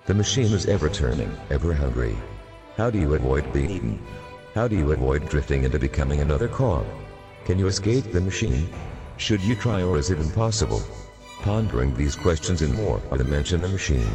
The machine is ever turning, ever hungry. How do you avoid being eaten? How do you avoid drifting into becoming another cog? Can you escape the machine? Should you try, or is it impossible? Pondering these questions and more on Dimension the Machine.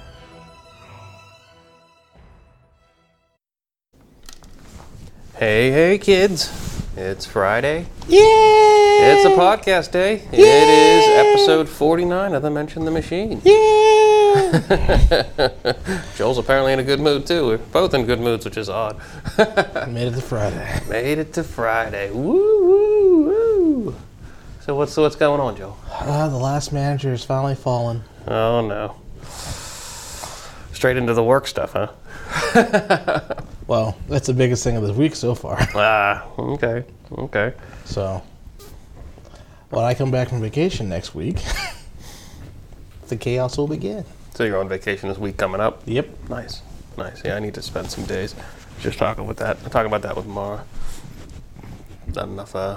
Hey kids, it's Friday. Yay! It's a podcast day. Yay! It is episode 49 of Dimension the Machine. Yay! Joel's apparently in a good mood too. We're both in good moods, which is odd. Made it to Friday. Made it to Friday. Woo, woo, woo. So what's going on, Joel? The last manager has finally fallen. Oh no. Straight into the work stuff, huh? Well, that's the biggest thing of the week so far. Okay. So, when I come back from vacation next week, the chaos will begin. So you're on vacation this week coming up? Yep. Nice. Yeah, I need to spend some days just talking about that with Mara. Not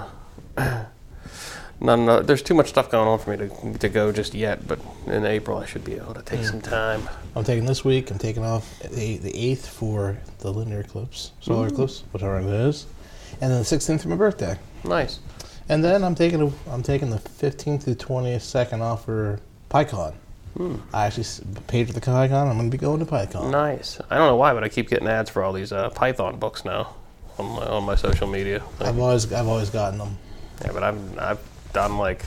enough. There's too much stuff going on for me to go just yet, but in April I should be able to take some time. I'm taking this week. I'm taking off the 8th for the lunar eclipse, solar eclipse, whichever it is, and then the 16th for my birthday. Nice. And then I'm taking the 15th to 22nd off for PyCon. I actually paid for the PyCon. I'm going to be going to PyCon. Nice. I don't know why, but I keep getting ads for all these Python books now on my social media. I've always gotten them. Yeah, but I've done like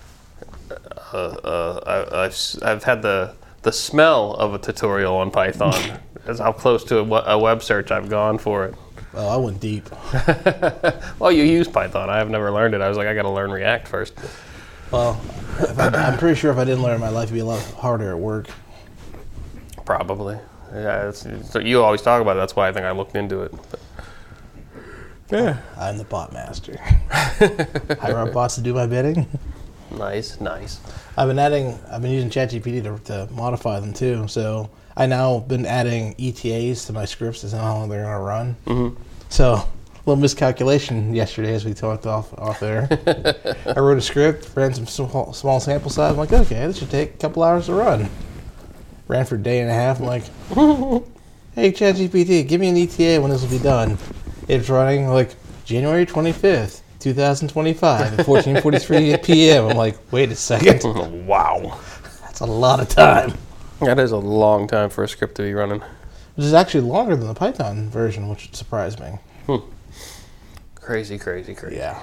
I've had the smell of a tutorial on Python. That's how close to a web search I've gone for it. Well, I went deep. Well, you use Python. I have never learned it. I was like, I got to learn React first. Well, I'm pretty sure if I didn't learn, my life would be a lot harder at work. Probably. Yeah. So you always talk about it. That's why I think I looked into it. But. Yeah. I'm the bot master. Hire our bots to do my bidding. Nice. I've been using ChatGPT to modify them too. So I now been adding ETAs to my scripts to know how long they're going to run. Mm-hmm. So a little miscalculation yesterday as we talked off air. I wrote a script, ran some small sample size. I'm like, okay, this should take a couple hours to run. Ran for a day and a half. I'm like, hey ChatGPT, give me an ETA when this will be done. It's running like January 25th, 2025 at 14:43 p.m. I'm like, wait a second. Wow. That's a lot of time. That is a long time for a script to be running. Which is actually longer than the Python version, which surprised me. Crazy. Yeah.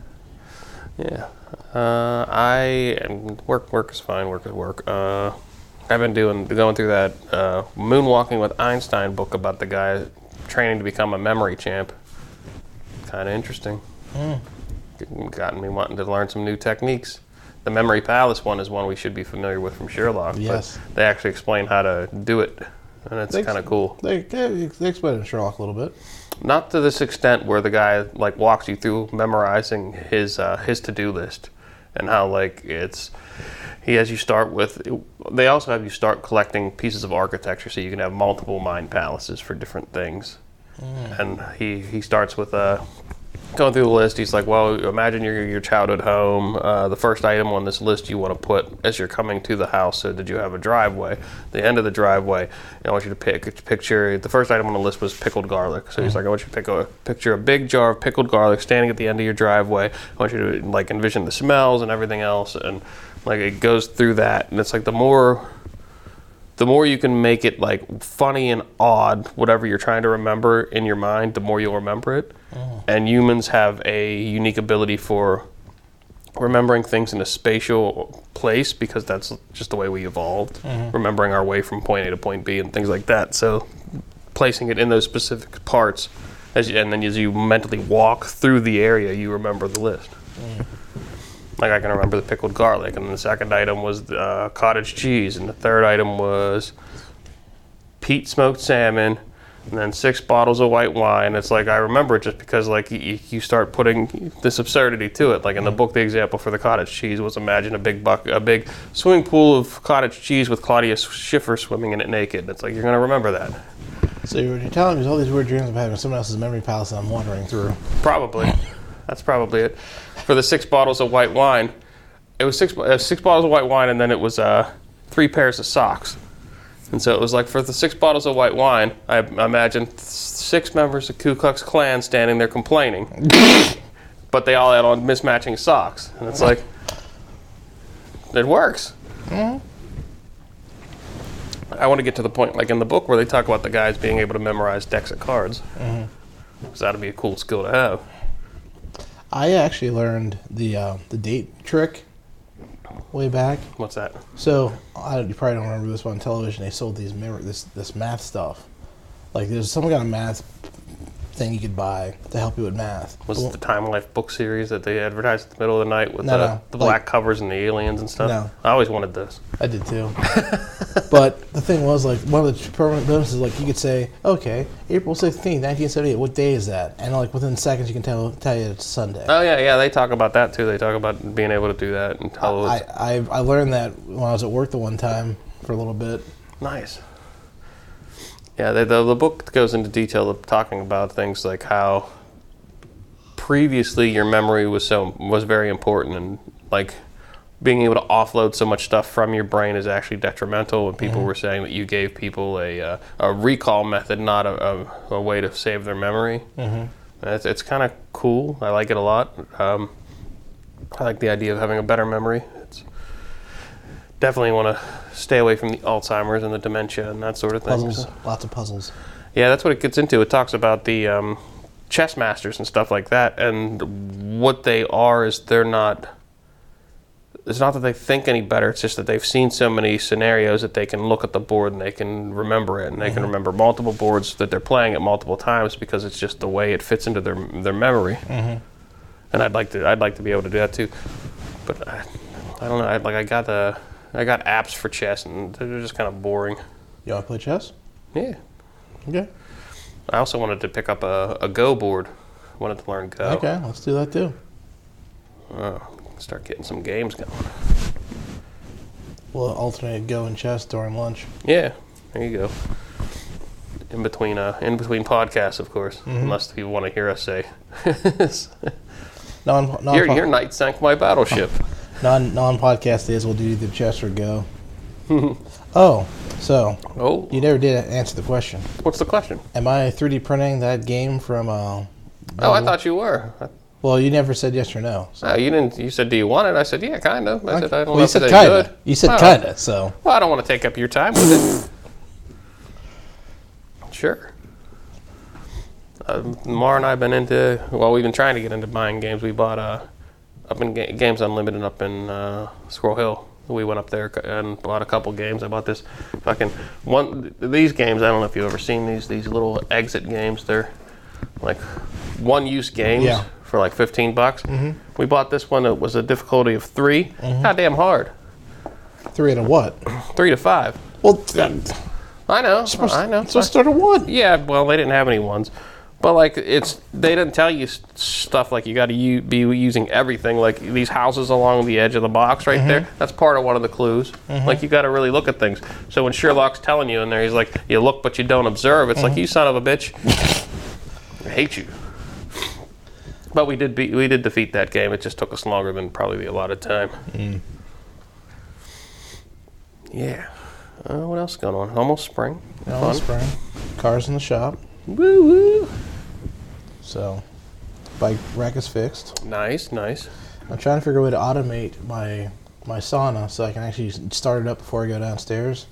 Work is fine. Work is work. I've been going through that Moonwalking with Einstein book about the guy training to become a memory champ. Kind of interesting. Gotten me wanting to learn some new techniques. The Memory Palace one is one we should be familiar with from Sherlock. Yes. But they actually explain how to do it, and it's kind of cool. They explain it in Sherlock a little bit. Not to this extent where the guy like walks you through memorizing his to-do list, and how like he has you start with. They also have you start collecting pieces of architecture so you can have multiple mind palaces for different things. And he starts with going through the list. He's like, well, imagine your childhood home. The first item on this list you want to put as you're coming to the house. So did you have a driveway? The end of the driveway, I want you to picture. The first item on the list was pickled garlic. So he's like, I want you to picture a big jar of pickled garlic standing at the end of your driveway. I want you to like envision the smells and everything else, and like it goes through that. And it's like the more you can make it like funny and odd, whatever you're trying to remember in your mind, the more you'll remember it. And humans have a unique ability for remembering things in a spatial place because that's just the way we evolved, remembering our way from point A to point B and things like that. So placing it in those specific parts, and then as you mentally walk through the area, you remember the list. Like I can remember the pickled garlic, and the second item was cottage cheese, and the third item was peat smoked salmon, and then 6 bottles of white wine. It's like I remember it just because like you start putting this absurdity to it. Like in the book, the example for the cottage cheese was imagine a big swimming pool of cottage cheese with Claudia Schiffer swimming in it naked. It's like you're gonna remember that. So you're telling me all these weird dreams I'm having someone else's memory palace that I'm wandering through. Probably. That's probably it. For the 6 bottles of white wine, it was 6 bottles of white wine, and then it was 3 pairs of socks. And so it was like for the 6 bottles of white wine, I imagined 6 members of Ku Klux Klan standing there complaining. But they all had on mismatching socks. And it's like, it works. Mm-hmm. I want to get to the point, like in the book, where they talk about the guys being able to memorize decks of cards. Mm-hmm. Because that'd be a cool skill to have. I actually learned the date trick way back. What's that? So you probably don't remember this one on television. They sold this math stuff. Like there's some kind of math thing you could buy to help you with math. Was it the Time Life book series that they advertised at the middle of the night with the black covers and the aliens and stuff? No. I always wanted this. I did too. But the thing was, like, one of the permanent bonuses, like, you could say, okay, April 16th, 1978, what day is that? And, like, within seconds you can tell you it's Sunday. Oh, yeah, they talk about that too. They talk about being able to do that. And tell I learned that when I was at work the one time for a little bit. Nice. Yeah, the book goes into detail of talking about things like how previously your memory was very important, and like being able to offload so much stuff from your brain is actually detrimental. And people were saying that you gave people a recall method, not a way to save their memory. Mm-hmm. It's kind of cool. I like it a lot. I like the idea of having a better memory. Definitely want to stay away from the Alzheimer's and the dementia and that sort of thing. Puzzles, lots of puzzles. Yeah, that's what it gets into. It talks about the chess masters and stuff like that, and what they are is they're not. It's not that they think any better. It's just that they've seen so many scenarios that they can look at the board and they can remember it, and they can remember multiple boards that they're playing at multiple times because it's just the way it fits into their memory. Mm-hmm. And I'd like to be able to do that too, but I don't know. I got apps for chess, and they're just kind of boring. You want to play chess? Yeah. Okay. I also wanted to pick up a Go board. I wanted to learn Go. Okay, let's do that too. Start getting some games going. We'll alternate Go and chess during lunch. Yeah, there you go. In between podcasts, of course, unless you want to hear us say, your knight sank my battleship. Non-podcast days, we'll do either chess or Go. You never did answer the question. What's the question? Am I 3D printing that game from? I thought you were. Well, you never said yes or no. So. You didn't. You said, "Do you want it?" I said, "Yeah, kind of." I said, "I don't know if it's good." You said kind of. So. Well, I don't want to take up your time with it. Sure. Mara and I have been into. Well, we've been trying to get into buying games. We bought up in Games Unlimited up in Squirrel Hill. We went up there and bought a couple games. I bought this these games. I don't know if you've ever seen these little exit games. They're like one-use games for like $15. Mm-hmm. We bought this one. It was a difficulty of 3. Mm-hmm. Goddamn hard. 3 to what? 3 to 5. Well, I know. So start at 1. Yeah. Well, they didn't have any ones. But like they didn't tell you stuff like you got to be using everything. Like these houses along the edge of the box right there. That's part of one of the clues. Mm-hmm. Like you got to really look at things. So when Sherlock's telling you in there, he's like, "You look, but you don't observe." It's like, you son of a bitch. I hate you. But we did defeat that game. It just took us longer than probably the allotted time. Mm. Yeah. What else is going on? Almost spring. Almost spring. Cars in the shop. Woo woo. So, bike rack is fixed. Nice. I'm trying to figure a way to automate my sauna so I can actually start it up before I go downstairs.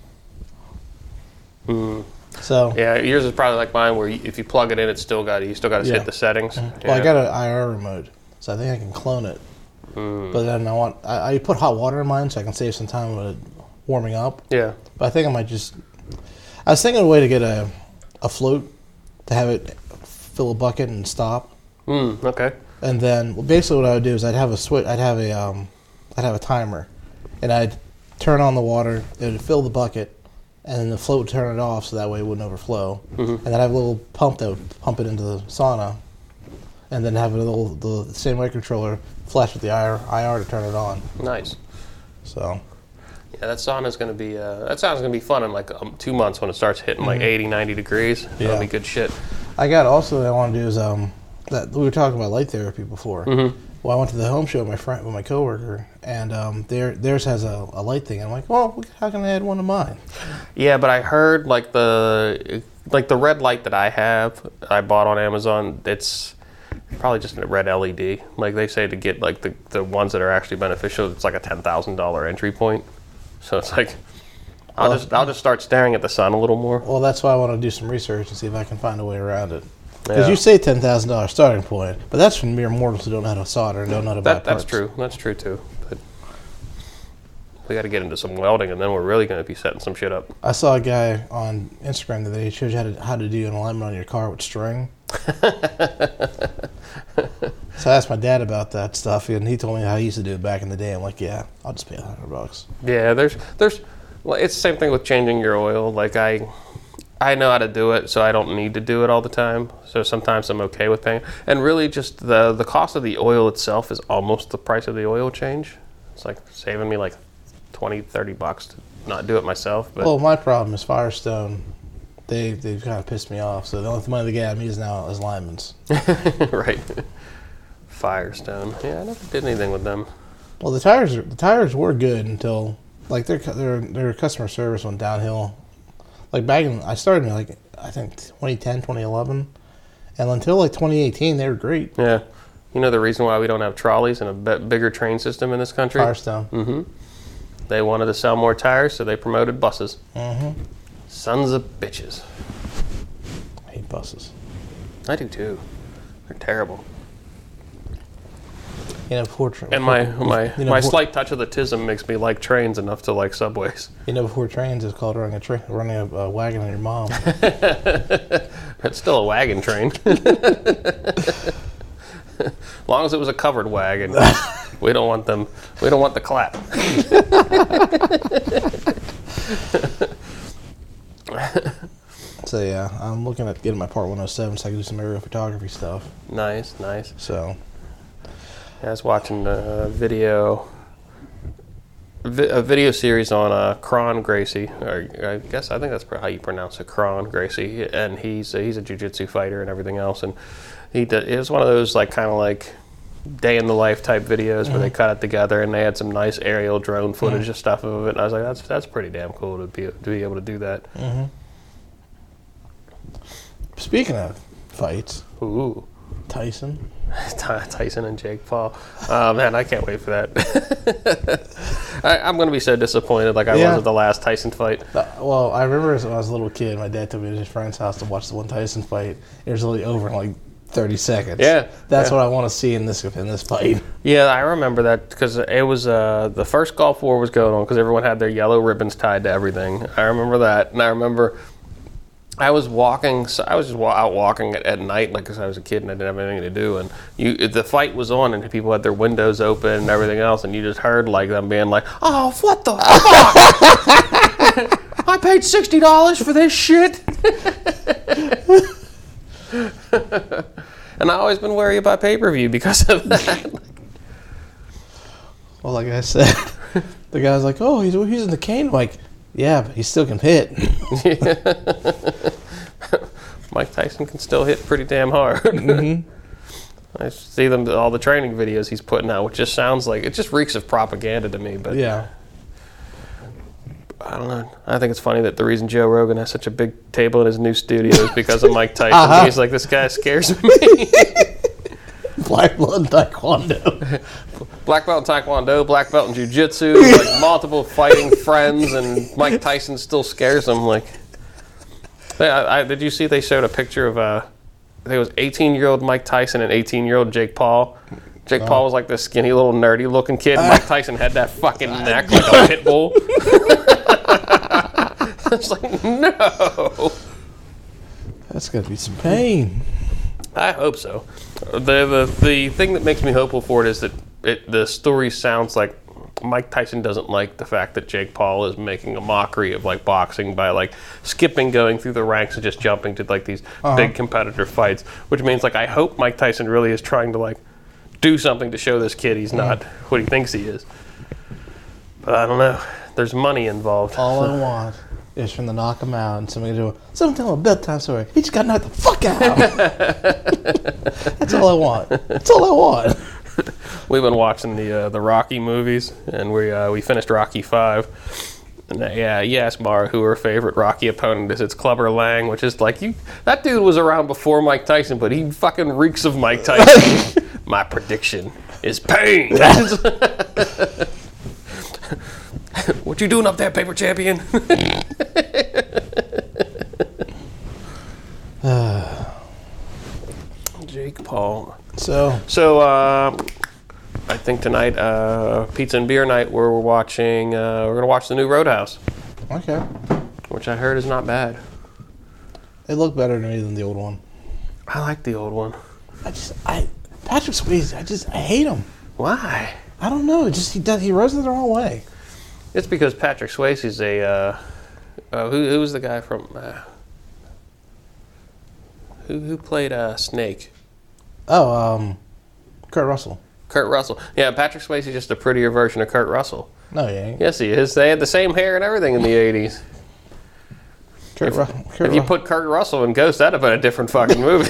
So yeah, yours is probably like mine, where if you plug it in, you still got to hit the settings. Mm-hmm. Well, I got an IR remote, so I think I can clone it. But then I put hot water in mine so I can save some time with it warming up. Yeah. But I think I might I was thinking of a way to get a float to have it fill a bucket and stop. Okay. And then basically what I would do is I'd have a switch. I'd have a timer, and I'd turn on the water. It would fill the bucket, and then the float would turn it off so that way it wouldn't overflow. Mm-hmm. And then I have a little pump that would pump it into the sauna, and then have the same microcontroller flash with the IR to turn it on. Nice. So. Yeah, that sauna's going to be, that sounds going to be fun in like 2 months when it starts hitting like 80, 90 degrees. That'll be good shit. I got also what I want to do is, that we were talking about light therapy before. Mm-hmm. Well, I went to the home show with my coworker, and theirs has a light thing. I'm like, well, how can I add one to mine? Yeah, but I heard like the red light that I bought on Amazon. It's probably just a red LED. Like they say to get like the ones that are actually beneficial, it's like a $10,000 entry point. So it's like I'll just start staring at the sun a little more. Well, that's why I want to do some research and see if I can find a way around it. Because Yeah. you say $10,000 starting point, but that's for mere mortals who don't know how to solder and don't know how to buy parts. That's true. That's true too. But we got to get into some welding, and then we're really going to be setting some shit up. I saw a guy on Instagram that they showed you how to do an alignment on your car with string. So I asked my dad about that stuff, and he told me how he used to do it back in the day. I'm like, yeah, I'll just pay $100. Yeah, there's well, it's the same thing with changing your oil. Like I know how to do it, so I don't need to do it all the time. So sometimes I'm okay with paying. And really just the cost of the oil itself is almost the price of the oil change. It's like saving me like $20-$30 to not do it myself. But Well, my problem is Firestone. They've kind of pissed me off. So the only money they get out of me is now is linemen's. right. Firestone. Yeah, I never did anything with them. Well, the tires were good until like their customer service went downhill. Like I started in like I think 2010, 2011, and until like 2018 they were great. Yeah. You know the reason why we don't have trolleys and a bigger train system in this country? Firestone. Mm-hmm. They wanted to sell more tires, so they promoted buses. Mm-hmm. Sons of bitches. I hate buses. I do too. They're terrible. You know, before And my slight touch of the tism makes me like trains enough to like subways. before trains is called running a wagon on your mom. It's still a wagon train. As long as it was a covered wagon. We don't want them. We don't want the clap. So yeah, I'm looking at getting my Part 107 so I can do some aerial photography stuff. Nice. So I was watching a video series on Kron Gracie, or I think that's how you pronounce it, Kron Gracie, and he's a jiu-jitsu fighter and everything else, and it was one of those like kind of like day in the life type videos where they cut it together and they had some nice aerial drone footage and stuff of it, and I was like, that's pretty damn cool to be able to do that. Mm-hmm. Speaking of fights, Ooh. Tyson. Tyson and Jake Paul. Oh, man, I can't wait for that. I'm going to be so disappointed like I was at the last Tyson fight. Well, I remember when I was a little kid, my dad took me to his friend's house to watch the one Tyson fight. It was really over in like 30 seconds. Yeah. That's what I want to see in this fight. Yeah, I remember that because it was the first Gulf War was going on because everyone had their yellow ribbons tied to everything. I remember that. And I remember I was walking, so I was just out walking at night, like, because I was a kid and I didn't have anything to do. And the fight was on, and people had their windows open and everything else, and you just heard like them being like, "Oh, what the fuck! I paid $60 for this shit." And I've always been wary about pay-per-view because of that. Well, like I said, the guy's like, "Oh, he's in the cane." I'm like, yeah, but he still can hit. Mike Tyson can still hit pretty damn hard. Mm-hmm. I see all the training videos he's putting out, which just sounds like it just reeks of propaganda to me. But yeah, I don't know. I think it's funny that the reason Joe Rogan has such a big table in his new studio is because of Mike Tyson. He's like, this guy scares me. Black belt in Taekwondo. Black belt in Taekwondo, black belt in Jiu-Jitsu, like multiple fighting friends, and Mike Tyson still scares him. Like, did you see they showed a picture of I think it was 18-year-old Mike Tyson and 18-year-old Jake Paul. Jake Paul was like this skinny little nerdy looking kid. Mike Tyson had that fucking neck like a pit bull. It's like, no. That's gonna be some pain. I hope so. The thing that makes me hopeful for it is that the story sounds like Mike Tyson doesn't like the fact that Jake Paul is making a mockery of like boxing by like skipping going through the ranks and just jumping to like these big competitor fights, which means like I hope Mike Tyson really is trying to like do something to show this kid he's not what he thinks he is. But I don't know. There's money involved. All I want is from the knock him out and somebody to tell him a bedtime story. He just got knocked the fuck out. That's all I want. That's all I want. We've been watching the Rocky movies, and we finished Rocky 5. And you ask Mara who her favorite Rocky opponent is. It's Clubber Lang, which is like, that dude was around before Mike Tyson, but he fucking reeks of Mike Tyson. My prediction is pain. What you doing up there, paper champion? Jake Paul. So I think tonight, pizza and beer night, we're watching. We're gonna watch the new Roadhouse, okay, which I heard is not bad. it looked better to me than the old one. I like the old one. Patrick Swayze. I hate him. Why? I don't know. He rose it the wrong way. It's because Patrick Swayze's a. Who was the guy from? Who played Snake? Oh, Kurt Russell. Kurt Russell. Yeah, Patrick Swayze is just a prettier version of Kurt Russell. No, he ain't. Yes, he is. They had the same hair and everything in the 80s. If you put Kurt Russell in Ghost, that'd have been a different fucking movie.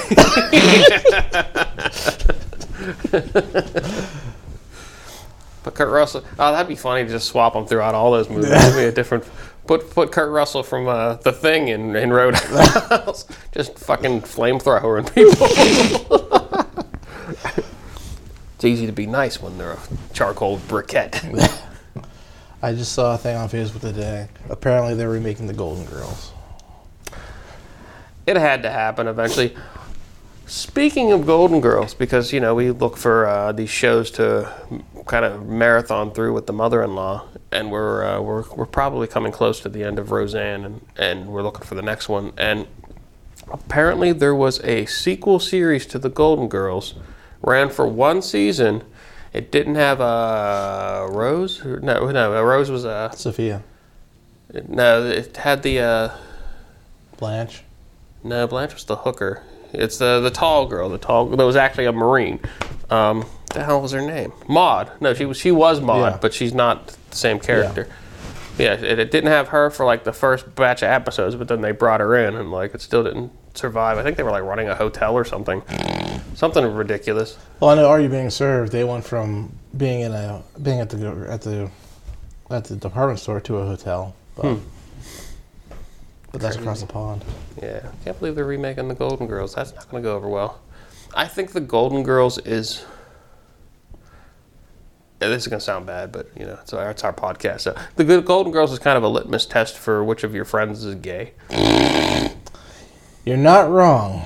But Kurt Russell, that'd be funny to just swap them throughout all those movies. It'd be a different. Put Kurt Russell from The Thing in Roadhouse. Just fucking flamethrowing people. It's easy to be nice when they're a charcoal briquette. I just saw a thing on Facebook today. Apparently, they're remaking The Golden Girls. It had to happen eventually. Speaking of Golden Girls, because we look for these shows to kind of marathon through with the mother-in-law, and we're probably coming close to the end of Roseanne, and we're looking for the next one. And apparently, there was a sequel series to the Golden Girls. Ran for one season. It didn't have Rose. No, Rose was Sophia. No, it had the Blanche. No, Blanche was the hooker. It's the tall girl. That was actually a Marine. The hell was her name? Maude. No, she was Maude, Yeah. but she's not the same character. Yeah, it didn't have her for like the first batch of episodes, but then they brought her in, and like it still didn't survive. I think they were like running a hotel or something. Something ridiculous. Well, I know. Are You Being Served? They went from being at the department store to a hotel, but that's across the pond. Yeah, can't believe they're remaking the Golden Girls. That's not going to go over well. I think the Golden Girls is. Yeah, this is going to sound bad, but it's our podcast. So the Golden Girls is kind of a litmus test for which of your friends is gay. You're not wrong.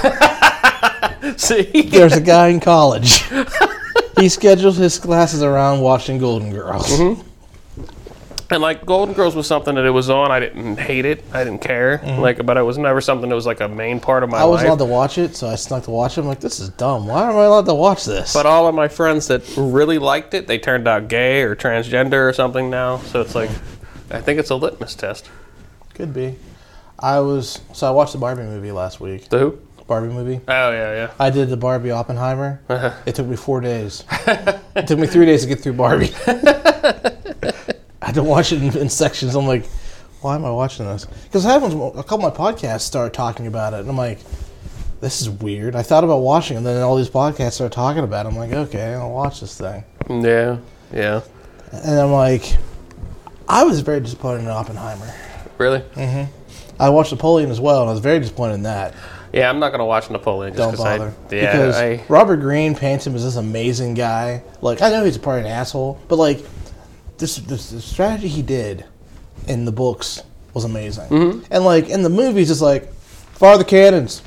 See, There's a guy in college. He schedules his classes around watching Golden Girls. Mm-hmm. And like Golden Girls was something that it was on. I didn't hate it. I didn't care. But it was never something that was like a main part of my life. I wasn't allowed to watch it, so I snuck to watch it. I'm like, this is dumb. Why am I allowed to watch this? But all of my friends that really liked it, they turned out gay or transgender or something now. So it's like, I think it's a litmus test. Could be. I watched the Barbie movie last week. The who? Barbie movie. Oh, yeah. I did the Barbie Oppenheimer. It took me 4 days. It took me 3 days to get through Barbie. I had to watch it in sections. I'm like, why am I watching this? Because a couple of my podcasts started talking about it, and I'm like, this is weird. I thought about watching it, and then all these podcasts started talking about it. I'm like, okay, I'll watch this thing. Yeah. And I'm like, I was very disappointed in Oppenheimer. Really? Mm-hmm. I watched Napoleon as well, and I was very disappointed in that. Yeah, I'm not going to watch Napoleon just Don't bother. because Robert Greene paints him as this amazing guy. Like, I know he's probably an asshole, but like, the strategy he did in the books was amazing. Mm-hmm. And like in the movies, it's like, fire the cannons.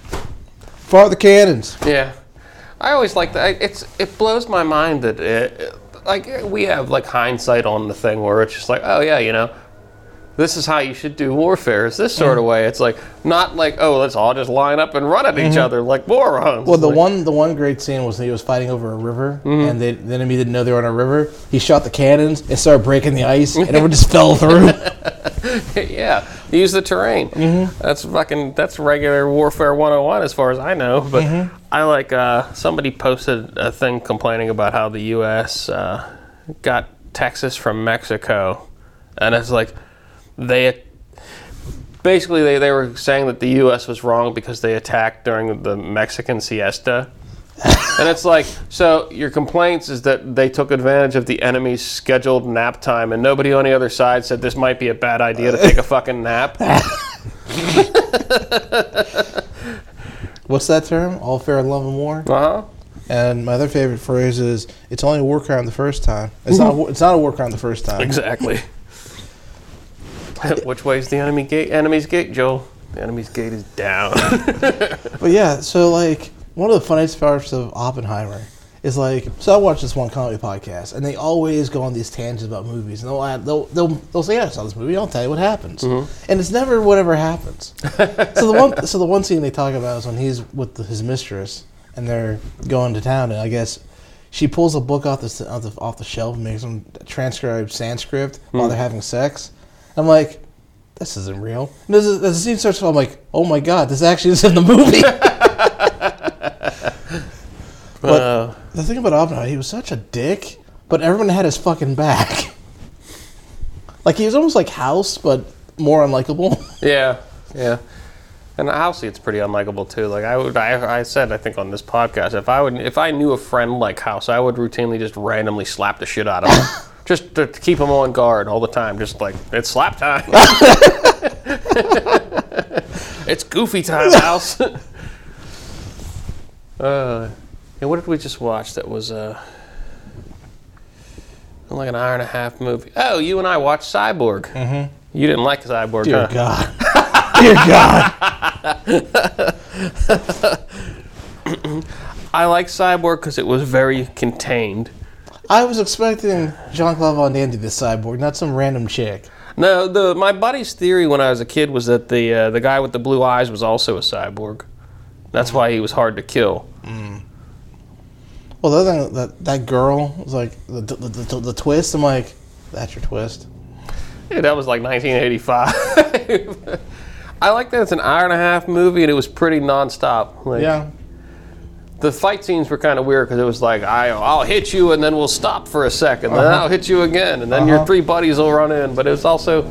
Yeah, I always like that. It blows my mind that we have like hindsight on the thing where it's just like, oh yeah, this is how you should do warfare. It's this sort of way. It's like not like, oh, let's all just line up and run at each other like morons. Well, the one great scene was he was fighting over a river, and the enemy didn't know they were on a river. He shot the cannons and started breaking the ice, and everyone just fell through. Yeah, use the terrain. Mm-hmm. That's regular warfare 101 as far as I know. But I like somebody posted a thing complaining about how the U.S. Got Texas from Mexico, and it's like. They were saying that the U.S. was wrong because they attacked during the Mexican siesta. And it's like, so your complaints is that they took advantage of the enemy's scheduled nap time, and nobody on the other side said this might be a bad idea to take a fucking nap. What's that term? All fair in love and war? Uh-huh. And my other favorite phrase is, it's only a war crime the first time. It's not a war crime the first time. Exactly. Which way's the enemy's gate, Joel? The enemy's gate is down. But yeah, so like, one of the funniest parts of Oppenheimer is like, so I watch this one comedy podcast, and they always go on these tangents about movies, and they'll say, yeah, I saw this movie, I'll tell you what happens. Mm-hmm. And it's never whatever happens. So the one scene they talk about is when he's with his mistress, and they're going to town, and I guess she pulls a book off the shelf and makes them transcribe Sanskrit while they're having sex. I'm like, this isn't real. And as the scene starts, I'm like, oh my god, this actually is in the movie. But the thing about Oppenheimer, he was such a dick, but everyone had his fucking back. Like, he was almost like House, but more unlikable. Yeah. And honestly, it's pretty unlikable too. Like I said, I think on this podcast, if I knew a friend like House, I would routinely just randomly slap the shit out of him, just to keep him on guard all the time. Just like, it's slap time. It's goofy time, House. And what did we just watch that was like an hour and a half movie? Oh, you and I watched Cyborg. Mm-hmm. You didn't like Cyborg, Dear huh? God. Dear God. I like Cyborg because it was very contained. I was expecting Jean-Claude Van Damme to be the Cyborg, not some random chick. No, my buddy's theory when I was a kid was that the guy with the blue eyes was also a cyborg. That's why he was hard to kill. Mm. Well, the other thing, that girl was like, the twist, I'm like, that's your twist. Yeah, that was like 1985. I like that it's an hour and a half movie and it was pretty nonstop. Like, yeah. The fight scenes were kind of weird because it was like, I'll hit you and then we'll stop for a second, then I'll hit you again, and then your three buddies will run in. But it was also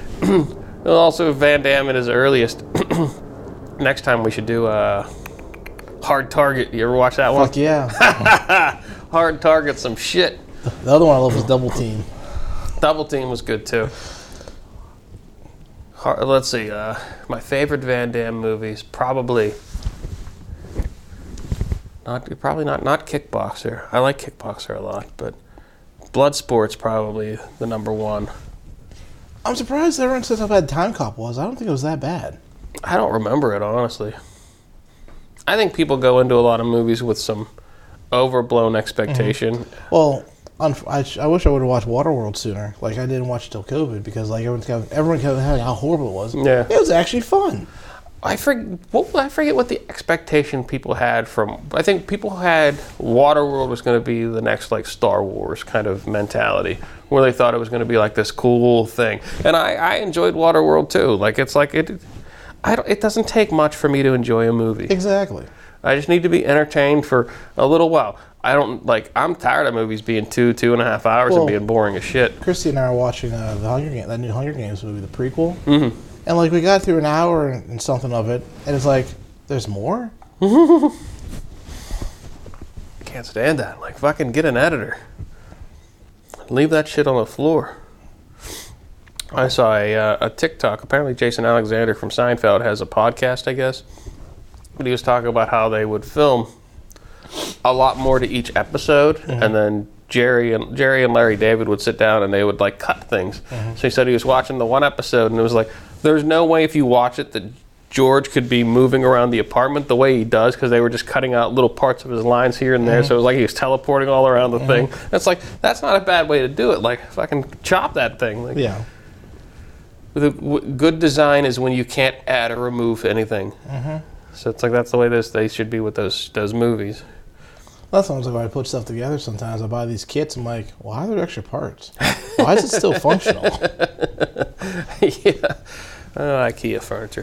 Van Damme at his earliest. Next time we should do Hard Target. You ever watch that one? Fuck yeah. Hard Target, some shit. The other one I love was Double Team. Double Team was good too. Let's see. My favorite Van Damme movies, probably not Kickboxer. I like Kickboxer a lot, but Bloodsport's probably the number one. I'm surprised everyone says how bad Time Cop was. I don't think it was that bad. I don't remember it, honestly. I think people go into a lot of movies with some overblown expectation. Mm-hmm. Well, I wish I would have watched Waterworld sooner. Like, I didn't watch it till COVID because like everyone kept having how horrible it was. Yeah, it was actually fun. I forget what the expectation people had from. I think people had Waterworld was going to be the next like Star Wars kind of mentality, where they thought it was going to be like this cool thing. And I enjoyed Waterworld too. Like it doesn't take much for me to enjoy a movie. Exactly. I just need to be entertained for a little while. I'm tired of movies being 2.5 hours and being boring as shit. Christy and I are watching that new Hunger Games movie, the prequel. Mm-hmm. And like we got through an hour and something of it, and it's like, there's more? Can't stand that. Like, fucking get an editor. Leave that shit on the floor. I saw a TikTok. Apparently Jason Alexander from Seinfeld has a podcast, I guess. But he was talking about how they would film a lot more to each episode, mm-hmm. and then Jerry and Larry David would sit down and they would like cut things. Mm-hmm. So he said he was watching the one episode and it was like, there's no way if you watch it that George could be moving around the apartment the way he does, because they were just cutting out little parts of his lines here and there. Mm-hmm. So it was like he was teleporting all around the thing. It's like, that's not a bad way to do it. Like, fucking chop that thing. Like, yeah. Good design is when you can't add or remove anything. Mm-hmm. So it's like, that's the way they should be with those movies. Well, sometimes if I put stuff together, sometimes I buy these kits. I'm like, why are there extra parts? Why is it still functional? Yeah. IKEA furniture.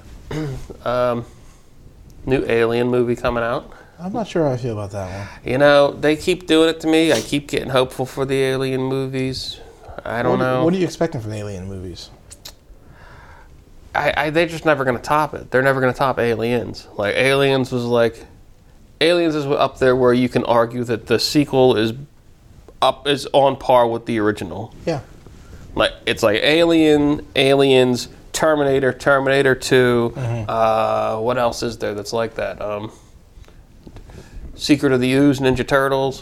New Alien movie coming out. I'm not sure how I feel about that one. You know, they keep doing it to me. I keep getting hopeful for the Alien movies. I don't know. What are you expecting from the Alien movies? They're just never going to top it. They're never going to top Aliens. Like, Aliens was like, Aliens is up there where you can argue that the sequel is on par with the original. Yeah. Like it's like Aliens, Terminator, Terminator 2. What else is there that's like that? Secret of the Ooze, Ninja Turtles.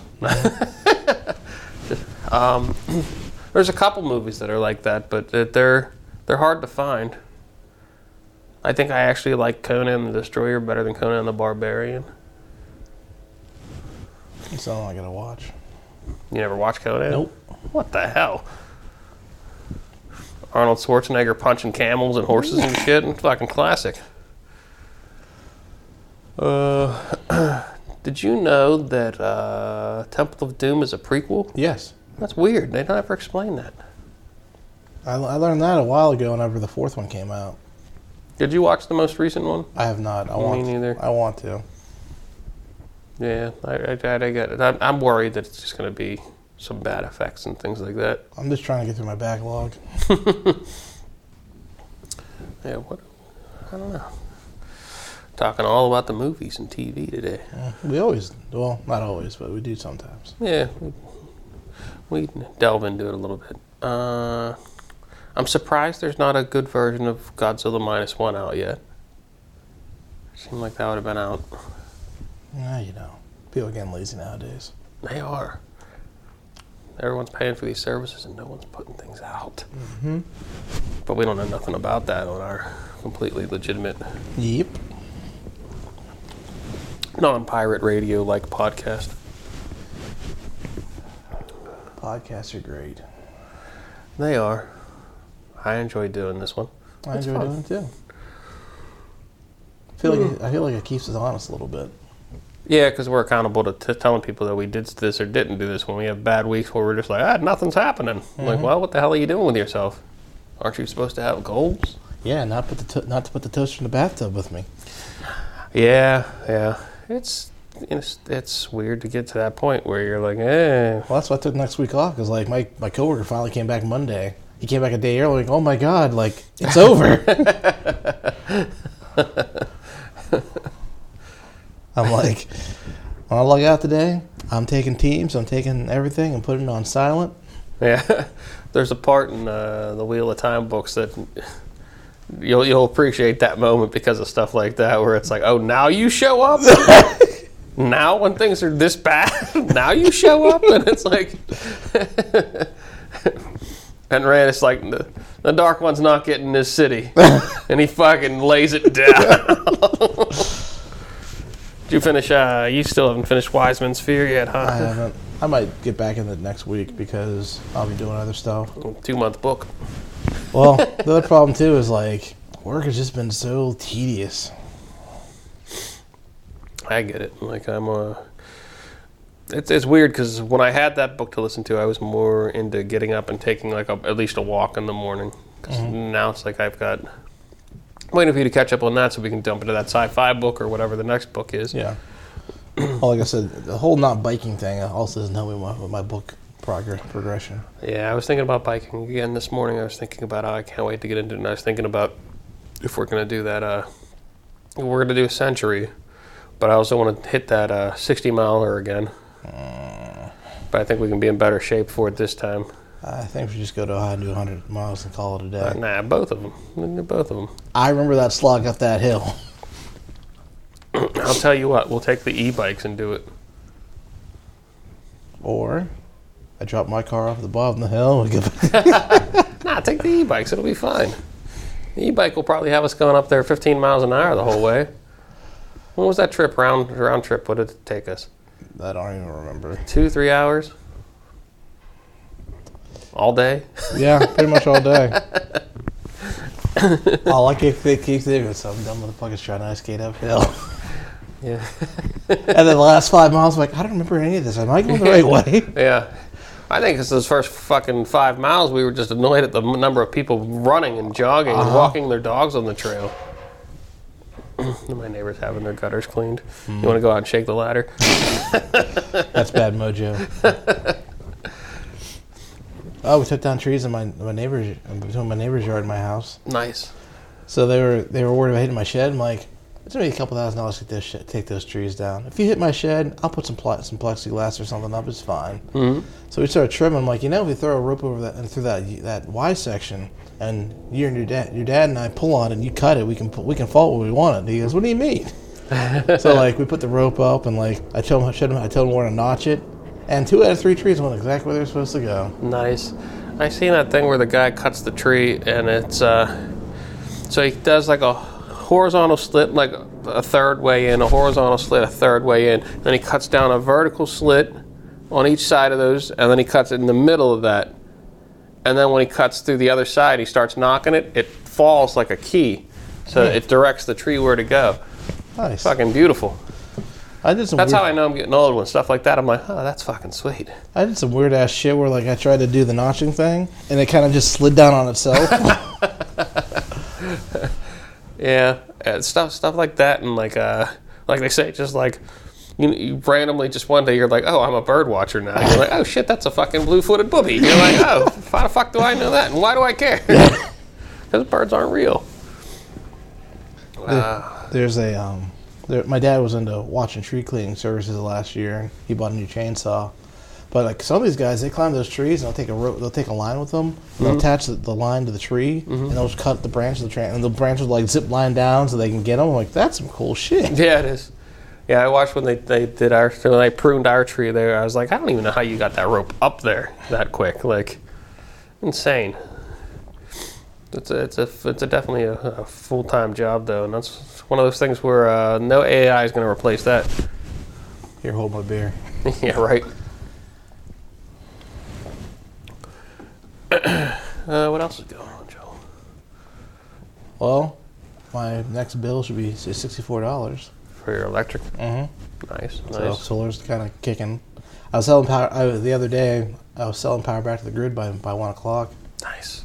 There's a couple movies that are like that, but they're hard to find. I think I actually like Conan the Destroyer better than Conan the Barbarian. That's all I gotta watch. You never watched Conan? Nope. What the hell? Arnold Schwarzenegger punching camels and horses and shit, and fucking classic. Did you know that Temple of Doom is a prequel? Yes. That's weird. They don't ever explain that. I learned that a while ago whenever the fourth one came out. Did you watch the most recent one? I have not. Me neither. I want to. Yeah, I get it. I'm worried that it's just going to be some bad effects and things like that. I'm just trying to get through my backlog. Yeah, what? I don't know. Talking all about the movies and TV today. We always, well, not always, but we do sometimes. Yeah, we delve into it a little bit. I'm surprised there's not a good version of Godzilla -1 out yet. Seemed like that would have been out. Yeah, people are getting lazy nowadays. They are. Everyone's paying for these services and no one's putting things out. Mm-hmm. But we don't know nothing about that on our completely legitimate Yep. non-pirate radio-like podcast. Podcasts are great. They are. I enjoy doing this one. I It's enjoy fun. doing it too. I feel like it keeps us honest a little bit. Yeah, because we're accountable to telling people that we did this or didn't do this when we have bad weeks where we're just like, nothing's happening. Like, well, what the hell are you doing with yourself? Aren't you supposed to have goals? Yeah, not to put the toaster in the bathtub with me. Yeah. It's weird to get to that point where you're like, eh. Well, that's why I took next week off, because like my coworker finally came back Monday. He came back a day early, like, oh my God, like, it's over. I'm like, when I log out today, I'm taking Teams, I'm taking everything and putting it on silent. Yeah. There's a part in the Wheel of Time books that you'll appreciate that moment because of stuff like that, where it's like, oh, now you show up? Now when things are this bad, now you show up? And it's like... And Rand is like, the Dark One's not getting this city. And he fucking lays it down. Did you finish, you still haven't finished Wiseman's Fear yet, huh? I haven't. I might get back in it next week because I'll be doing other stuff. 2-month book. Well, the other problem too is like, work has just been so tedious. I get it. Like, it's weird because when I had that book to listen to, I was more into getting up and taking like at least a walk in the morning. Because now it's like I've got waiting for you to catch up on that so we can jump into that sci-fi book or whatever the next book is. Yeah. Well, like I said, the whole not biking thing also doesn't help me with my book progression. Yeah, I was thinking about biking again this morning. I was thinking about how I can't wait to get into it. And I was thinking about if we're going to do that, we're going to do a century. But I also want to hit that 60-miler again. But I think we can be in better shape for it this time. I think we should just go to Ohio and do 100 miles and call it a day. Nah, both of them. We can do both of them. I remember that slog up that hill. I'll tell you what, we'll take the e-bikes and do it. Or I drop my car off at the bottom of the hill and we get Nah, take the e-bikes. It'll be fine. The e-bike will probably have us going up there 15 miles an hour the whole way. When was that trip, round trip? What did it take us? I don't even remember. 2-3 hours? All day? Yeah, pretty much all day. All I keep thinking is some dumb motherfuckers trying to skate uphill. Yeah. And then the last 5 miles, I'm like, I don't remember any of this. Am I going the right way? Yeah. I think it's those first fucking 5 miles, we were just annoyed at the number of people running and jogging and walking their dogs on the trail. My neighbor's having their gutters cleaned. You want to go out and shake the ladder? That's bad mojo. Oh, we took down trees in my neighbor's between my neighbor's yard and my house. Nice. So they were worried about hitting my shed. I'm like, It's gonna be a couple $1,000 to take those trees down. If you hit my shed, I'll put some plexiglass or something up. It's fine. Mm-hmm. So we started trimming. I'm like, if you throw a rope over that and through that Y section, and you and your dad and I pull on it, and you cut it, we can fault what we want it. He goes, what do you mean? So like we put the rope up, and like I told him where to notch it, and 2 out of 3 trees went exactly where they're supposed to go. Nice. I seen that thing where the guy cuts the tree, and it's so he does like a horizontal slit like a third way in, a horizontal slit a third way in, then he cuts down a vertical slit on each side of those, and then he cuts it in the middle of that, and then when he cuts through the other side, he starts knocking it, it falls like a key, so it directs the tree where to go. Nice. Fucking beautiful. That's how I know I'm getting old, when stuff like that I'm like, oh, that's fucking sweet. I did some weird ass shit where like I tried to do the notching thing and it kind of just slid down on itself. Yeah, stuff like that, and like they say, just like you randomly just one day you're like, oh, I'm a bird watcher now. You're like, oh shit, that's a fucking blue-footed booby. You're like, oh, how the fuck do I know that, and why do I care? Because birds aren't real. There's my dad was into watching tree cleaning services last year, and he bought a new chainsaw. But like some of these guys, they climb those trees and they'll take a line with them, and they'll attach the line to the tree, and they'll just cut the branch of the tree, and the branch will like zip line down so they can get them. I'm like, that's some cool shit. Yeah, it is. Yeah, I watched when they pruned our tree there. I was like, I don't even know how you got that rope up there that quick. Like, insane. It's definitely a full-time job though, and that's one of those things where no AI is going to replace that. Here, hold my beer. Yeah, right. What else is going on, Joe? Well, my next bill should be $64 For your electric? Mm-hmm. Nice. So solar's kind of kicking. I was selling power the other day. I was selling power back to the grid by 1 o'clock. Nice.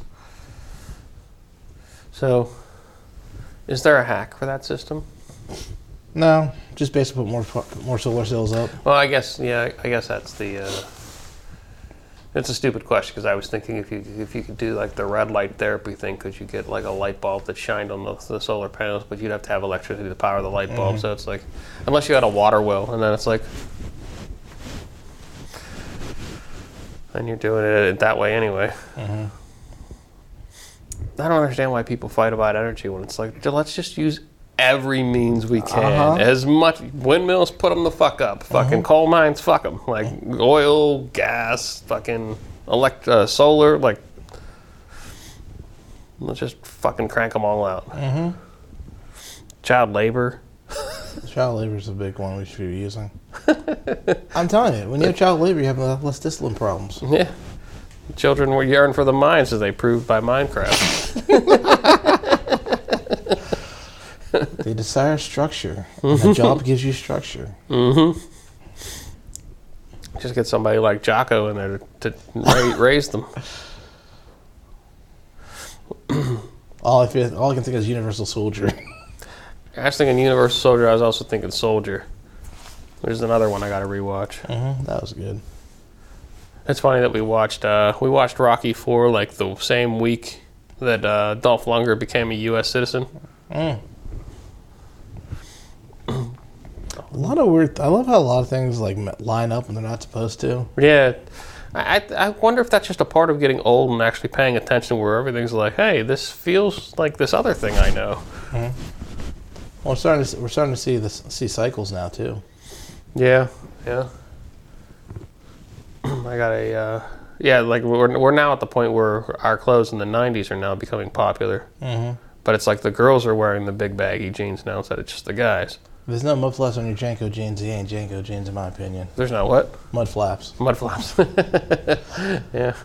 So, is there a hack for that system? No, just basically put more solar cells up. Well, I guess that's the. It's a stupid question because I was thinking if you could do like the red light therapy thing, could you get like a light bulb that shined on the solar panels, but you'd have to have electricity to power the light bulb. So it's like, unless you had a water well, and then it's like, and you're doing it that way anyway. I don't understand why people fight about energy when it's like, let's just use every means we can. As much windmills, put them the fuck up. Fucking coal mines, fuck them. Like oil, gas, fucking solar. Like, let's just fucking crank them all out. Child labor. Child labor is a big one we should be using. I'm telling you, when you have child labor, you have less discipline problems. Yeah. Children will yearn for the mines, as they proved by Minecraft. They desire structure. A job gives you structure. Just get somebody like Jocko in there to raise them. All I can think is Universal Soldier. I was thinking Universal Soldier. I was also thinking Soldier. There's another one I got to rewatch. That was good. It's funny that we watched Rocky IV like the same week that Dolph Lundgren became a U.S. citizen. A lot of weird. I love how a lot of things like line up and they're not supposed to. Yeah, I wonder if that's just a part of getting old and actually paying attention, where everything's like, hey, this feels like this other thing I know. Well, we're starting to see cycles now too. Yeah. I got a like we're now at the point where our clothes in the 90s are now becoming popular. But it's like the girls are wearing the big baggy jeans now instead of just the guys. There's no mud flaps on your Janko jeans. He ain't Janko jeans, in my opinion. There's no what? Mud flaps. Mud flaps. Yeah.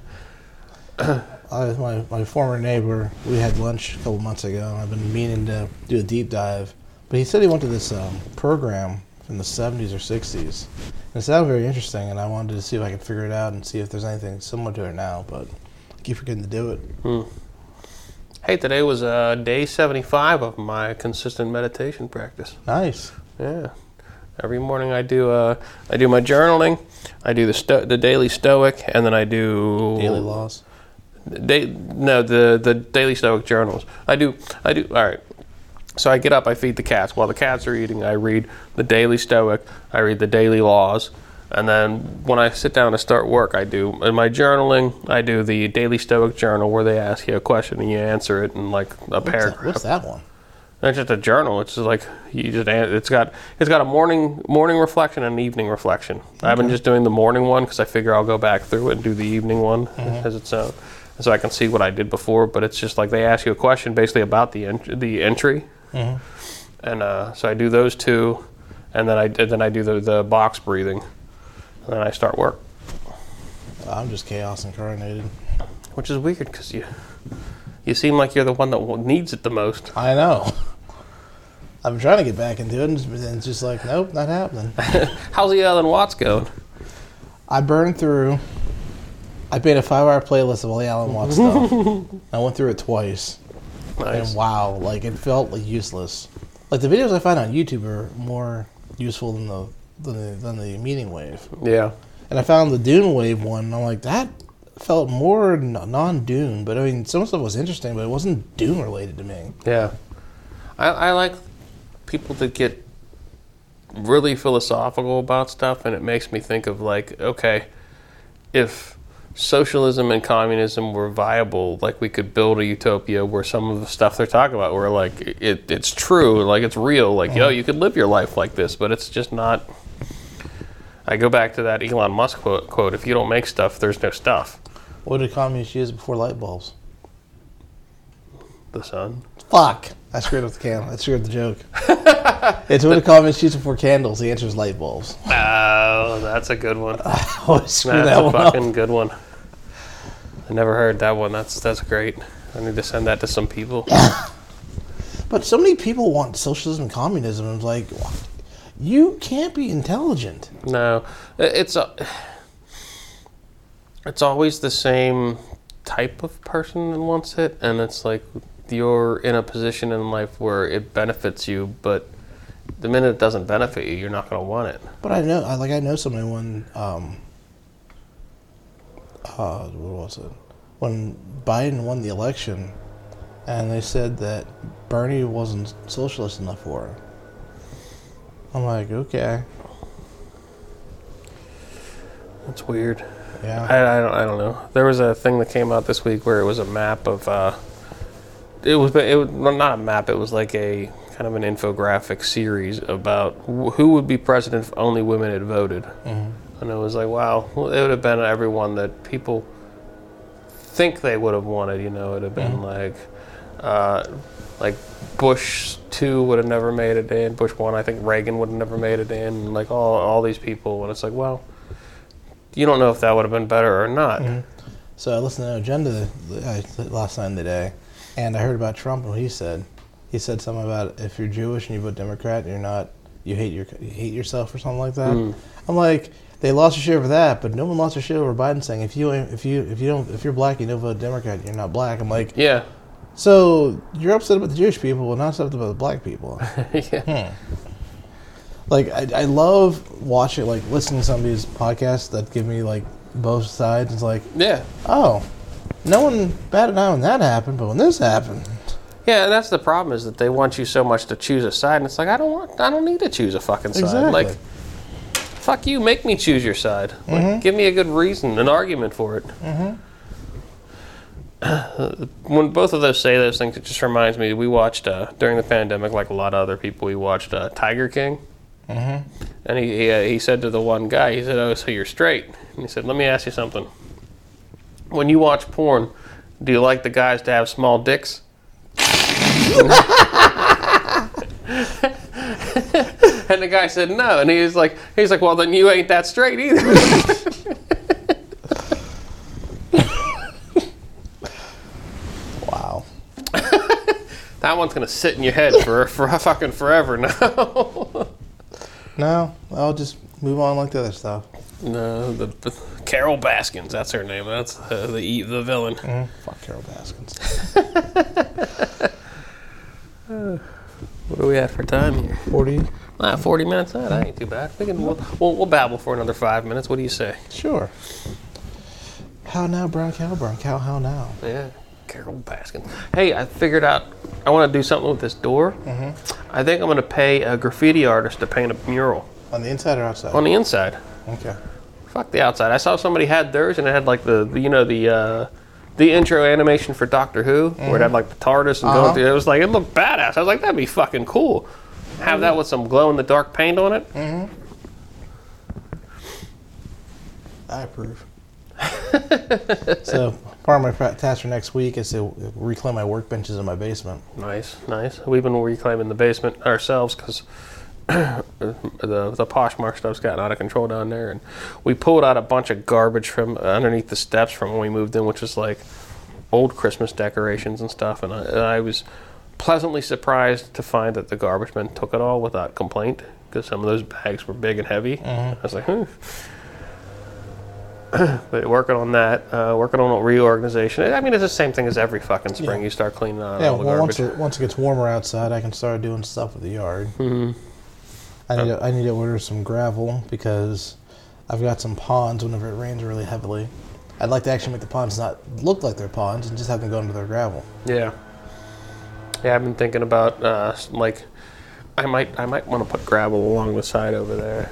My former neighbor, we had lunch a couple months ago, and I've been meaning to do a deep dive. But he said he went to this program from the 70s or 60s. And it sounded very interesting, and I wanted to see if I could figure it out and see if there's anything similar to it now, but I keep forgetting to do it. Hey, today was day 75 of my consistent meditation practice. Nice. Yeah. Every morning I do my journaling, I do the daily Stoic, and then I do Daily Laws. The daily Stoic journals. I do. All right. So I get up, I feed the cats. While the cats are eating, I read the Daily Stoic, I read the Daily Laws, and then when I sit down to start work, I do, in my journaling, I do the Daily Stoic journal where they ask you a question and you answer it in like a paragraph. What's that one? It's just a journal. It's just like it's got a morning reflection and an evening reflection. Okay. I've been just doing the morning one because I figure I'll go back through it and do the evening one as its own, so I can see what I did before. But it's just like they ask you a question basically about the entry, and so I do those two, and then I do the box breathing, and then I start work. I'm just chaos incarnated, which is weird because you seem like you're the one that needs it the most. I know. I'm trying to get back into it, and it's just like, nope, not happening. How's the Alan Watts going? I burned through. I made a 5-hour playlist of all the Alan Watts stuff. I went through it twice. Nice. And wow, like it felt like useless. Like the videos I find on YouTube are more useful than the Meaning Wave. Yeah. And I found the Dune Wave one, and I'm like, that felt more non-Dune. But I mean, some stuff was interesting, but it wasn't Dune related to me. Yeah. I like people that get really philosophical about stuff, and it makes me think of like, okay, if socialism and communism were viable, like we could build a utopia where some of the stuff they're talking about where like it's true, like it's real, like yo, you could live your life like this, but it's just not. I go back to that Elon Musk quote, if you don't make stuff, there's no stuff. What did communists use before light bulbs? The sun. Fuck. I screwed up the candle. I screwed up the joke. It's what did communists use before candles? The answer is light bulbs. Oh, that's a good one. That's a fucking good one. I never heard that one. That's great. I need to send that to some people. But so many people want socialism and communism, and it's like, you can't be intelligent. No, it's always the same type of person that wants it, and it's like you're in a position in life where it benefits you, but the minute it doesn't benefit you, you're not going to want it. But I know somebody when what was it? When Biden won the election, and they said that Bernie wasn't socialist enough for her. I'm like, okay. That's weird. Yeah. I don't know. There was a thing that came out this week where it was a map of it was not a map, it was like a kind of an infographic series about who would be president if only women had voted. Mm-hmm. And it was like, wow, well, it would have been everyone that people think they would have wanted, you know. It would have been like Bush 2 would have never made it in, Bush 1, I think Reagan would have never made it in, like all these people, and it's like, well, you don't know if that would have been better or not. Mm-hmm. So I listened to Agenda last night in the day, and I heard about Trump and what he said. He said something about if you're Jewish and you vote Democrat, you hate yourself or something like that. Mm. I'm like, they lost their shit over that, but no one lost their shit over Biden saying if you're black, you don't vote Democrat, you're not black. I'm like, yeah. So you're upset about the Jewish people, but not upset about the black people. Yeah. Like I love watching, like listening to some of these podcasts that give me like both sides. It's like, yeah, oh, no one batted an eye when that happened, but when this happened, yeah, and that's the problem is that they want you so much to choose a side, and it's like I don't need to choose a fucking side. Exactly. Like, fuck you, make me choose your side. Like, give me a good reason, an argument for it. When both of those say those things, it just reminds me. We watched during the pandemic, like a lot of other people, we watched Tiger King. And he said to the one guy, he said, "Oh, so you're straight?" And he said, "Let me ask you something. When you watch porn, do you like the guys to have small dicks?" And the guy said no, and he's like, "Well, then you ain't that straight either." Wow. That one's gonna sit in your head for fucking forever now. No, I'll just move on like the other stuff. No, the Carol Baskins, that's her name. That's the villain. Fuck Carol Baskins. What are we at for time here? 40. 40 minutes. That ain't too bad. We'll babble for another 5 minutes. What do you say? Sure. How now, brown cow? Brown cow, how now? Yeah. Carol Baskin. Hey, I figured out I want to do something with this door. I think I'm going to pay a graffiti artist to paint a mural. On the inside or outside? On the inside. Okay. Fuck the outside. I saw somebody had theirs and it had like the intro animation for Doctor Who, where it had like the TARDIS and going through. It was like, it looked badass. I was like, that'd be fucking cool. Have that with some glow in the dark paint on it. I approve. So part of my task for next week is to reclaim my workbenches in my basement. Nice. We've been reclaiming the basement ourselves because the Poshmark stuff's gotten out of control down there, and we pulled out a bunch of garbage from underneath the steps from when we moved in, which was like old Christmas decorations and stuff, and I was pleasantly surprised to find that the garbage men took it all without complaint, because some of those bags were big and heavy. I was like, But working on that, working on a reorganization. I mean, it's the same thing as every fucking spring. You start cleaning out all the garbage. Once it gets warmer outside, I can start doing stuff with the yard. I need to order some gravel because I've got some ponds whenever it rains really heavily. I'd like to actually make the ponds not look like they're ponds and just have them go into their gravel. Yeah, I've been thinking about like I might want to put gravel along the side over there.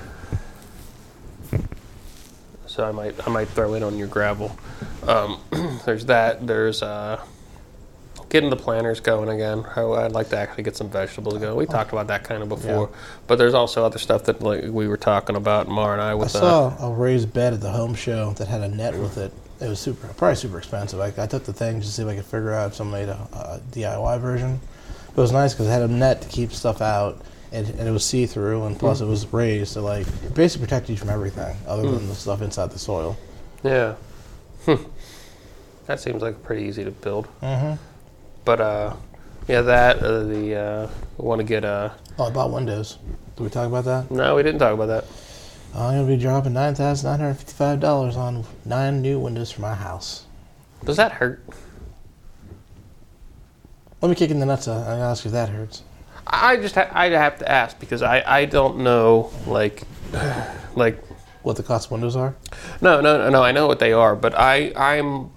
So I might throw in on your gravel. There's that. There's getting the planters going again. I'd like to actually get some vegetables going. We talked about that kind of before, but there's also other stuff that like we were talking about, Mar and I. I saw a raised bed at the home show that had a net with it. It was probably super expensive. I took the thing just to see if I could figure out if somebody made a DIY version. It was nice because it had a net to keep stuff out. And it was see-through, and plus it was raised, so like it basically protected you from everything other than the stuff inside the soil. Yeah. That seems like pretty easy to build. But I want to get I bought windows. Did we talk about that? No, we didn't talk about that. I'm gonna be dropping $9,955 on 9 new windows for my house. Does that hurt? Let me kick in the nuts. I ask you if that hurts. I have to ask because I don't know like what the cost of windows are. No. I know what they are, but I'm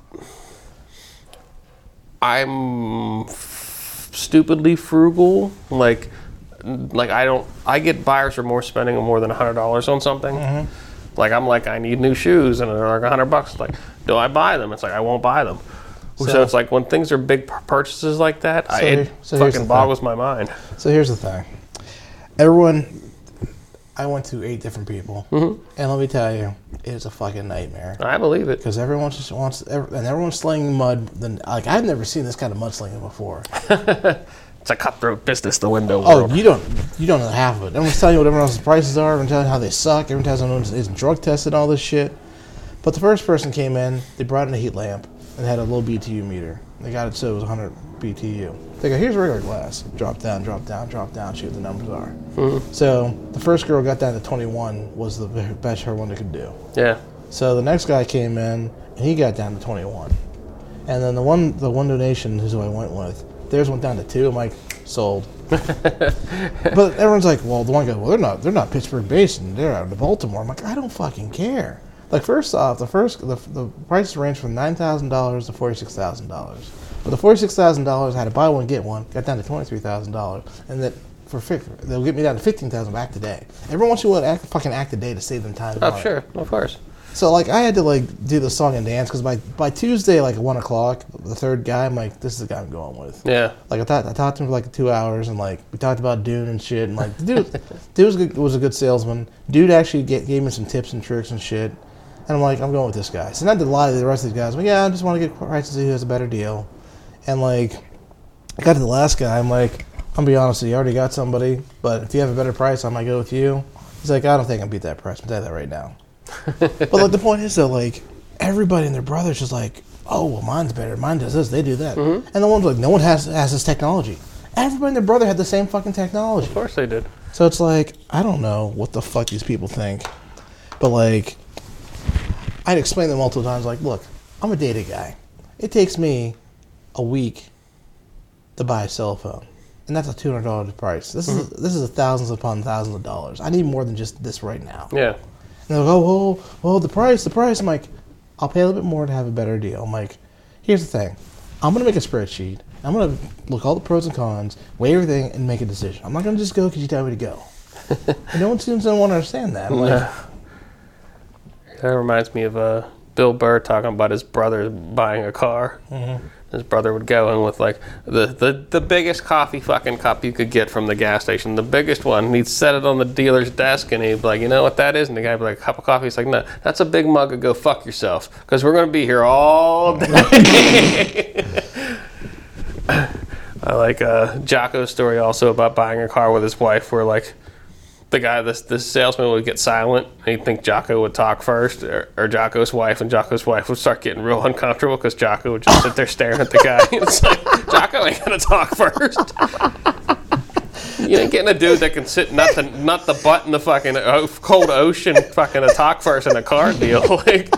stupidly frugal. Like I get buyer's remorse spending more than $100 on something. Like I'm like, I need new shoes and they're like $100. Like, do I buy them? It's like I won't buy them. So it's like when things are big purchases like that, it fucking boggles my mind. So here's the thing. I went to 8 different people, and let me tell you, it's a fucking nightmare. I believe it. Because everyone just wants, and everyone's slinging mud. Like I've never seen this kind of mudslinging before. It's a cutthroat business, the window world. You don't know half of it. Everyone's telling you what everyone else's prices are, everyone's telling you how they suck, everyone tells you it's drug tested, all this shit. But the first person came in, they brought in a heat lamp. And had a low BTU meter. They got it so it was 100 BTU. They go, here's regular glass. Drop down, see what the numbers are. So the first girl got down to 21 was the best her window could do. Yeah. So the next guy came in, and he got down to 21. And then the window nation, who's who I went with, theirs went down to 2. I'm like, sold. But everyone's like, well, the one guy, well, they're not Pittsburgh based, and they're out of Baltimore. I'm like, I don't fucking care. Like, first off, the prices range from $9,000 to $46,000. But the $46,000, I had to buy one, get one, got down to $23,000. And that they'll get me down to $15,000 back today. Everyone wants you to fucking act today to save them time. Oh, sure. Of course. So, like, I had to, like, do the song and dance, because by Tuesday, like, at 1 o'clock, the third guy, I'm like, this is the guy I'm going with. Yeah. Like, I talked to him for, like, 2 hours, and, like, we talked about Dune and shit, and, like, dude was a good salesman. Dude actually gave me some tips and tricks and shit. And I'm like, I'm going with this guy. So not to lie to the rest of these guys. I'm like, yeah, I just want to get prices to see who has a better deal. And, like, I got to the last guy. I'm like, I'm going to be honest with you. I already got somebody. But if you have a better price, I might go with you. He's like, I don't think I can beat that price. I'm telling you that right now. But, like, the point is, though, like, everybody and their brother's just like, oh, well, mine's better. Mine does this. They do that. And the one's like, no one has this technology. Everybody and their brother had the same fucking technology. Of course they did. So it's like, I don't know what the fuck these people think. But, like, I'd explain to them multiple times, like, look, I'm a data guy. It takes me a week to buy a cell phone, and that's a $200 price. This is thousands upon thousands of dollars. I need more than just this right now. Yeah. And they'll go, oh, the price. I'm like, I'll pay a little bit more to have a better deal. I'm like, here's the thing. I'm going to make a spreadsheet. I'm going to look all the pros and cons, weigh everything, and make a decision. I'm not going to just go because you tell me to go. And no one seems to want to understand that. Like, that reminds me of Bill Burr talking about his brother buying a car. Mm-hmm. His brother would go in with like the biggest coffee fucking cup you could get from the gas station, the biggest one. And he'd set it on the dealer's desk, and he'd be like, "You know what that is?" And the guy'd be like, "A cup of coffee." He's like, "No, that's a big mug of go fuck yourself, because we're gonna be here all day." I like Jocko's story also about buying a car with his wife, where like the guy, this salesman would get silent, and he'd think Jocko would talk first, or Jocko's wife, and Jocko's wife would start getting real uncomfortable because Jocko would just sit there staring at the guy. It's like, Jocko ain't gonna talk first. You ain't getting a dude that can sit not the butt in the fucking cold ocean fucking to talk first in a car deal. Like,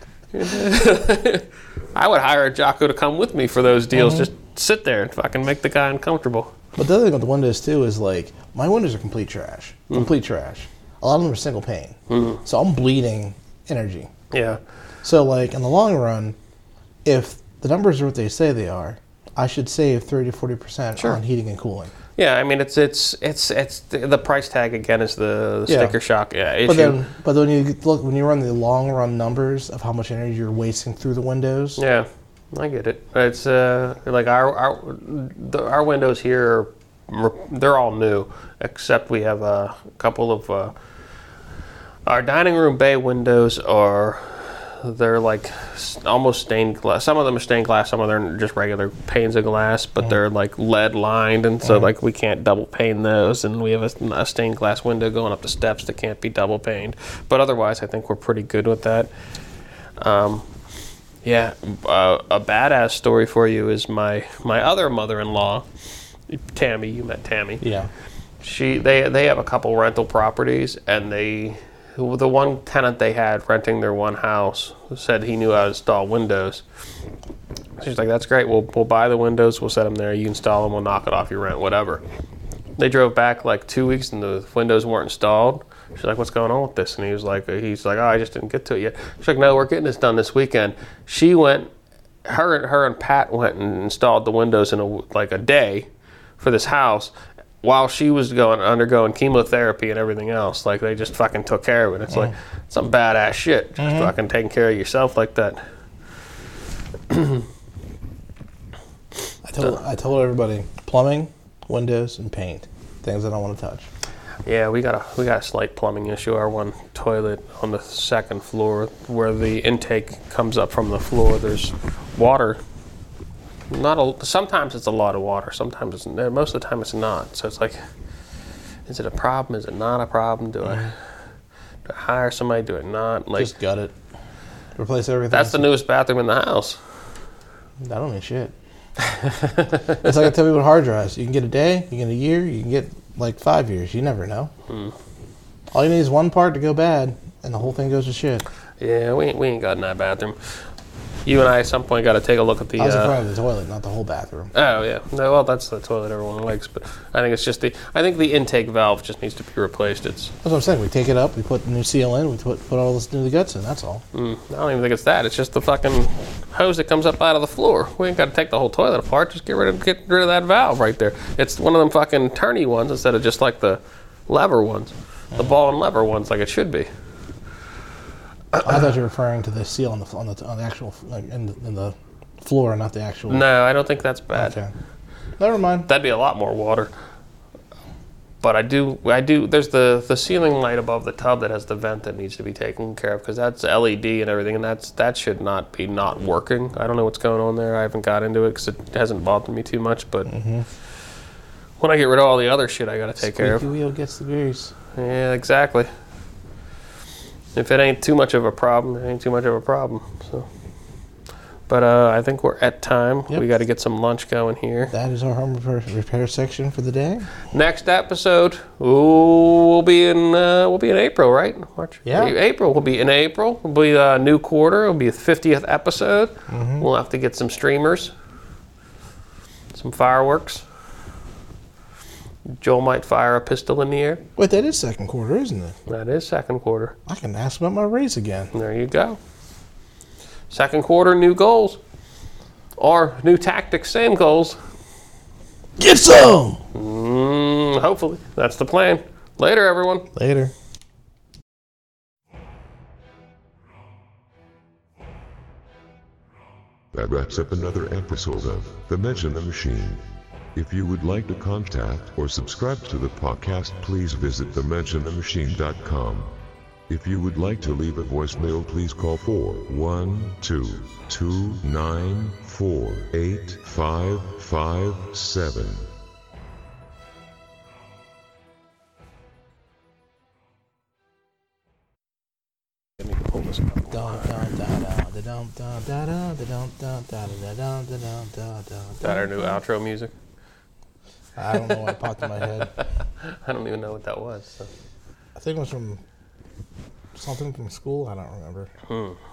I would hire Jocko to come with me for those deals. Just sit there and fucking make the guy uncomfortable. But the other thing with the windows too is like my windows are complete trash. Complete trash. A lot of them are single pane. So I'm bleeding energy. Yeah. So like in the long run, if the numbers are what they say they are, I should save 30 to 40% on heating and cooling. Yeah, I mean it's the price tag again is the sticker shock issue. But then when you run the long run numbers of how much energy you're wasting through the windows. Yeah. I get it. It's like our windows here, they're all new, except we have a couple of our dining room bay windows they're like almost stained glass. Some of them are stained glass, some of them are just regular panes of glass, but they're like lead lined, and so like we can't double pane those, and we have a stained glass window going up the steps that can't be double paned. But otherwise, I think we're pretty good with that. Yeah, a badass story for you is my other mother-in-law, Tammy. You met Tammy. Yeah. They have a couple rental properties, and the one tenant they had renting their one house said he knew how to install windows. She's like, "That's great. We'll buy the windows. We'll set them there. You install them. We'll knock it off your rent. Whatever." They drove back like 2 weeks, and the windows weren't installed. She's like, "What's going on with this?" And he's like, "Oh, I just didn't get to it yet." She's like, "No, we're getting this done this weekend." She went, her and Pat went and installed the windows in a day for this house while she was undergoing chemotherapy and everything else. Like, they just fucking took care of it. It's like some badass shit. Just fucking taking care of yourself like that. I told everybody, plumbing, windows, and paint, things I don't want to touch. Yeah, we got a slight plumbing issue. Our one toilet on the second floor, where the intake comes up from the floor, there's water. Sometimes it's a lot of water. Sometimes most of the time it's not. So it's like, is it a problem? Is it not a problem? Do I hire somebody? Do I not? Like, just gut it. Replace everything. That's the newest bathroom in the house. That don't mean shit. It's like I tell people with hard drives. You can get a day, you can get a year, you can get like 5 years. You never know. All you need is one part to go bad, and the whole thing goes to shit. Yeah, we ain't got in that bathroom. You and I at some point got to take a look at the... I was in front of the toilet, not the whole bathroom. Oh, yeah. No, well, that's the toilet everyone likes, but I think it's just I think the intake valve just needs to be replaced. That's what I'm saying. We take it up, we put the new seal in, we put all this new guts in, that's all. I don't even think it's that. It's just the fucking hose that comes up out of the floor. We ain't got to take the whole toilet apart. Just get rid of that valve right there. It's one of them fucking turny ones instead of just like the lever ones. The ball and lever ones like it should be. I thought you were referring to the seal on the actual in the floor, not the actual. No, I don't think that's bad. Okay. Never mind. That'd be a lot more water. But I do. There's the ceiling light above the tub that has the vent that needs to be taken care of, because that's LED and everything, and that should not be not working. I don't know what's going on there. I haven't got into it because it hasn't bothered me too much. But when I get rid of all the other shit, I got to take care of. Squeaky wheel gets the grease. Yeah, exactly. If it ain't too much of a problem, it ain't too much of a problem. So, but I think we're at time. Yep. We got to get some lunch going here. That is our home repair section for the day. Next episode, we'll be in April, right? March. Yeah. April. We'll be in April. We'll be a new quarter. It'll be the 50th episode. We'll have to get some streamers, some fireworks. Joel might fire a pistol in the air. Wait, that is second quarter, isn't it? That is second quarter. I can ask about my raise again. There you go. Second quarter, new goals. Or new tactics, same goals. Get some! Hopefully. That's the plan. Later, everyone. Later. That wraps up another episode of The Mention the Machine. If you would like to contact or subscribe to the podcast, please visit thementionthemachine.com. If you would like to leave a voicemail, please call 412-294-8557. I need to pull this up. That our new outro music? I don't know what popped in my head. I don't even know what that was. So. I think it was from something from school. I don't remember.